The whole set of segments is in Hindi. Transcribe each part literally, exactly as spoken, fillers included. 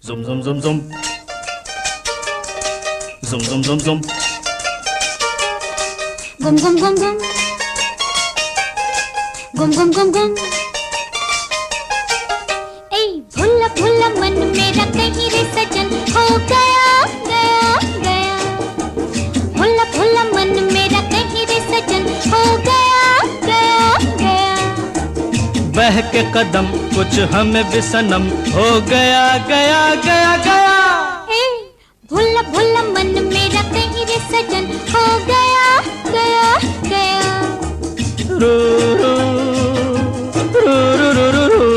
Zum zum zum zum. Zum zum zum zum. Gum gum gum gum. Gum gum gum gum. ए भुल्ला भुल्ला मन मेरा कहीं रे सजन हो गया गया गया। भुल्ला भुल्ला मन मेरा कहीं रे सजन हो गया गया गया। बह के कदम कुछ हमें भी सनम हो गया गया गया गया। ए भुल्ला भुल्ला मन मेरा कहीं रे सजन हो गया गया गया। रू रू रू रू रू रू रू।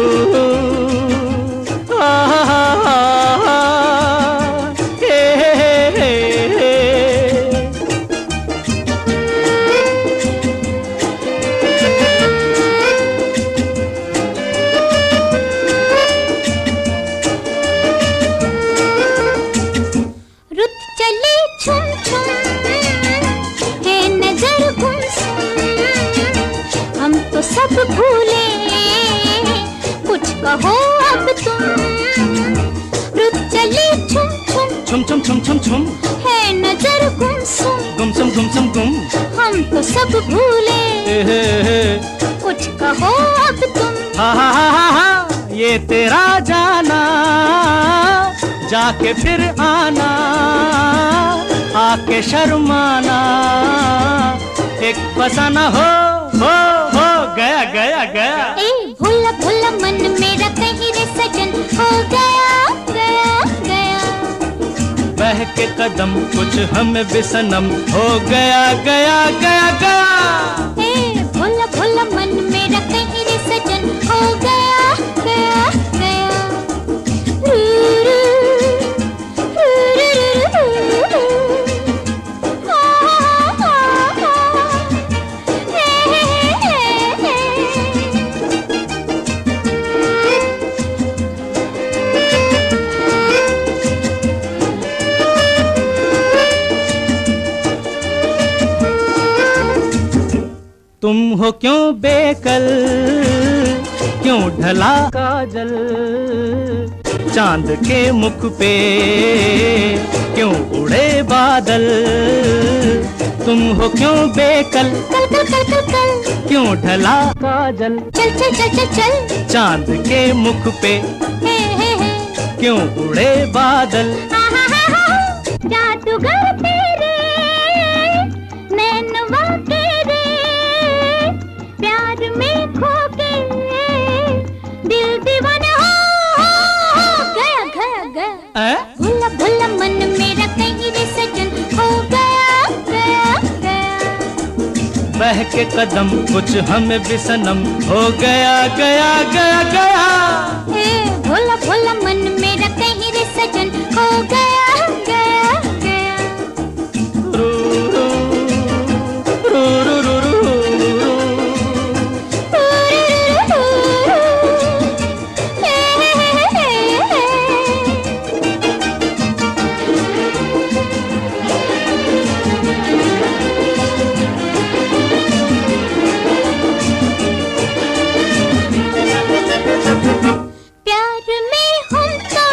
सब भूले कुछ कहो अब तुम। रुक चले छुम छुम छुम छुम छुम छुम छुम। है नजर गुमसुम गुमसुम गुमसुम गुम। हम तो सब भूले हे हे हे। कुछ कहो अब तुम। हा हा हा हा हा। ये तेरा जाना जाके फिर आना आके शर्माना एक फसाना हो हो हो गया गया गया। ए भुल्ला भुल्ला मन मेरा कहीं रे सजन हो गया गया गया। बह के कदम कुछ हमें भी सनम हो गया गया गया गया। ए भुल्ला भुल्ला मन मेरा कहीं रे सजन हो गया गया गया। रू रू रू रू रू रू। तुम हो क्यों बेकल क्यों ढला काजल चांद के मुख पे क्यों उड़े बादल। तुम हो क्यों बेकल कल कल कल कल कल क्यों ढला काजल चल चल चल चल चल। चांद के मुख पे हे हे हे क्यों उड़े बादल। हा हा हा हा। जादूगर तेरे नैनवा तेरे प्यार में खो के दिल दीवाना हो, हो, हो गया गया गया। भुल्ला भुल्ला मन मेरा कहीं रे सजन हो गया गया गया। बह के कदम कुछ हमें भी सनम हो गया गया गया गया। ए भुल्ला भुल्ला मन मेरा कहीं रे सजन हो गया गया गया। रू रू रू रू रू रू। प्यार में हम तो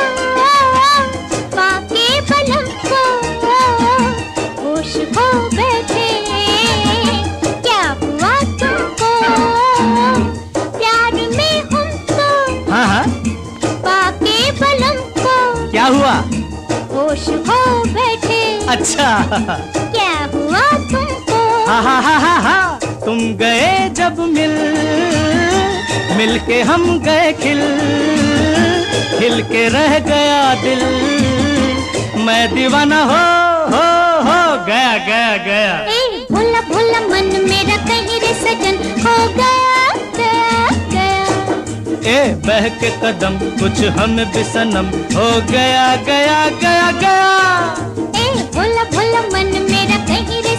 पाके बलम को होश खो बैठे क्या हुआ तुमको। प्यार में हम तो हाँ हाँ पाके बलम को क्या हुआ होश खो बैठे। अच्छा क्या हुआ तुमको। हा हा हा हा हा। तुम गए जब मिल मिल के हम गए खिल खिल के रह गया दिल मैं दीवाना हो हो हो गया गया गया। ए भुल्ला भुल्ला मन मेरा कहीं रे सजन हो गया गया गया। ए बह के कदम कुछ हमें भी सनम हो गया गया गया गया। ए भुल्ला भुल्ला मन मेरा कहीं रे